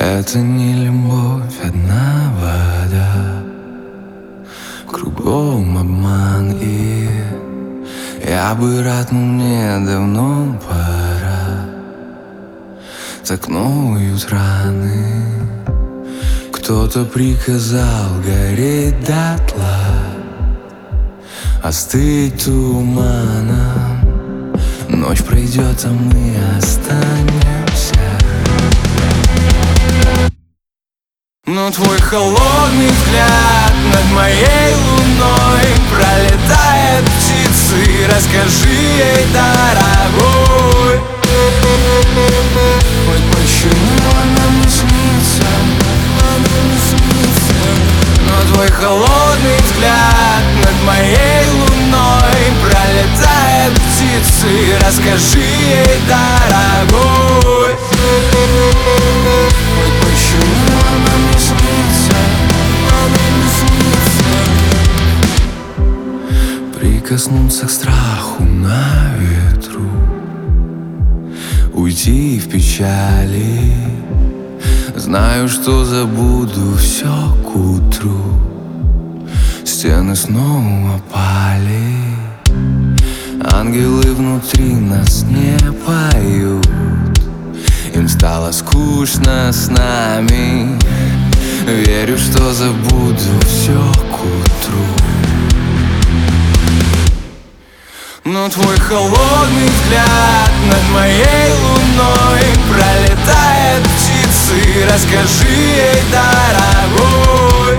Это не любовь, одна вода, кругом обман, и я бы рад, но мне давно пора. Так ноют раны, кто-то приказал гореть дотла, остыть туманом. Ночь пройдет, а мы останемся. Но твой холодный взгляд над моей луной пролетает птицы. Расскажи ей, дорогой, ой, почему она не снится, она не снится. Но твой холодный взгляд над моей луной пролетает птицы. Расскажи ей, дорогой, ой, почему она не снится, она не снится. Прикоснуться к страху на ветру, уйти в печали. Знаю, что забуду все к утру. Стены снова пали, ангелы внутри нас не поют. Им стало скучно с нами. Верю, что забуду все к утру. Но твой холодный взгляд над моей луной пролетает птицы. Расскажи ей, дорогой,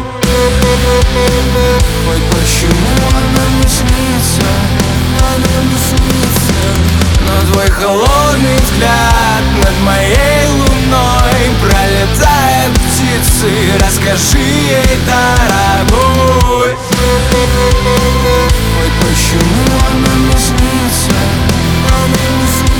ой, почему она не снится, она не снится. Но твой холодный взгляд над моей луной пролетает птицы. Расскажи ей, дорогой, ой, почему она не снится, она не снится.